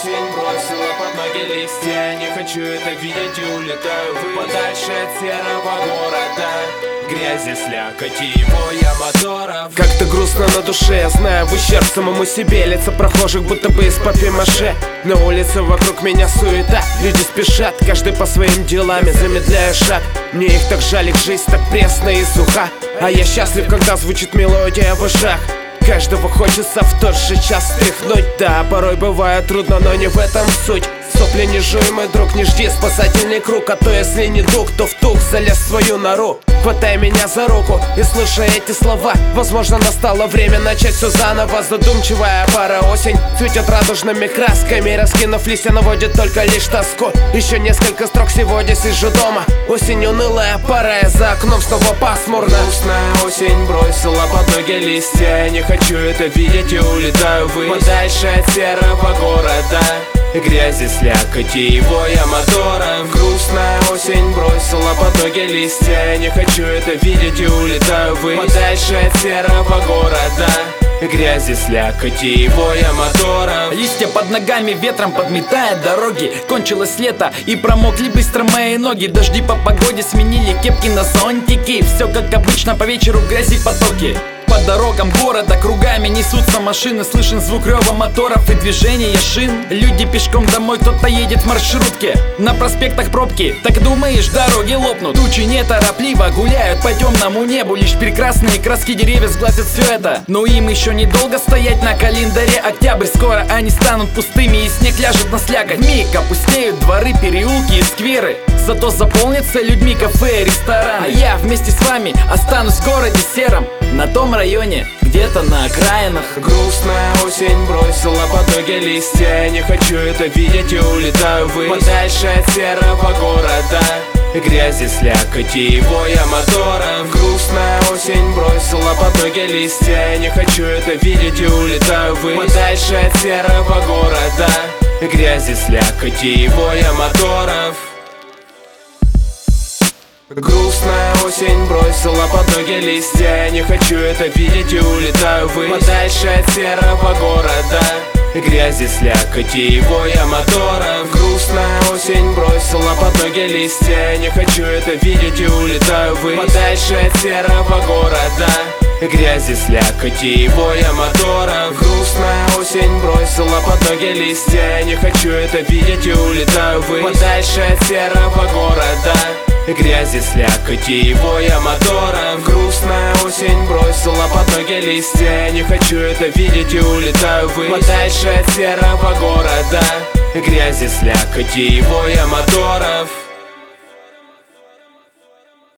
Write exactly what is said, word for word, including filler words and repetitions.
осень бросила под ноги листья. Не хочу это видеть и улетаю ввысь, подальше от серого города, грязи, слякоти и воя моторов. Как-то грустно на душе, я знаю, в ущерб самому себе. Лица прохожих будто бы из папье-маше. На улице вокруг меня суета, люди спешат, каждый по своим делам, я замедляю шаг. Мне их так жаль, их жизнь так пресная и суха, а я счастлив, когда звучит мелодия в ушах. Каждого хочется в тот же час стряхнуть. Да, порой бывает трудно, но не в этом суть. Сопли не жуй, мой друг, не жди спасательный круг. А то если не дух, то в тух залез в свою нору. Хватай меня за руку и слушай эти слова. Возможно, настало время начать все заново. Задумчивая пара осень цветет радужными красками. Раскинув листья, наводит только лишь тоску. Еще несколько строк, сегодня сижу дома. Осень унылая пора, и за окном снова пасмурно. Грустная осень бросила под ноги листья. Не хочу это видеть и улетаю ввысь, подальше от серого города, грязи, слякоти и воя моторов. Грустная осень бросила под ноги листья. Не хочу это видеть и улетаю ввысь, подальше от серого города, грязи, слякоти и воя моторов. Листья под ногами ветром подметает дороги. Кончилось лето и промокли быстро мои ноги. Дожди по погоде сменили кепки на зонтики. Все как обычно, по вечеру грязи потоки. По дорогам города кругами несутся машины. Слышен звук рева моторов и движения шин. Люди пешком домой, кто-то едет в маршрутке. На проспектах пробки, так думаешь, дороги лопнут. Тучи неторопливо гуляют по темному небу. Лишь прекрасные краски деревьев сглазят все это. Но им еще недолго стоять на календаре. Октябрь, скоро они станут пустыми, и снег ляжет на слякоть. Миг опустеют дворы, переулки и скверы. Зато заполнятся людьми кафе и рестораны. А я вместе с вами останусь в городе сером, на том районе, где-то на окраинах. Грустная осень бросила под ноги листья. Не хочу это видеть и улетаю ввысь, подальше от серого города, грязи, слякоти и воя моторов. Грустная осень бросила под ноги листья. Не хочу это видеть и улетаю ввысь, подальше от серого города, грязи, слякоти и воя моторов. Грустная осень бросила под ноги листья. Не хочу это видеть и улетаю ввысь, подальше от серого города, грязи, слякоти и воя моторов. Грустная осень бросила под ноги листья. Не хочу это видеть и улетаю ввысь, подальше от серого города, грязи, слякоти и воя моторов. Грустная осень бросила под ноги листья. Не хочу это видеть и улетаю ввысь, подальше от серого города, грязи, слякоти и воя моторов. Грустная осень бросила под ноги листья. Не хочу это видеть и улетаю ввысь, подальше от серого города, грязи, слякоти и воя моторов.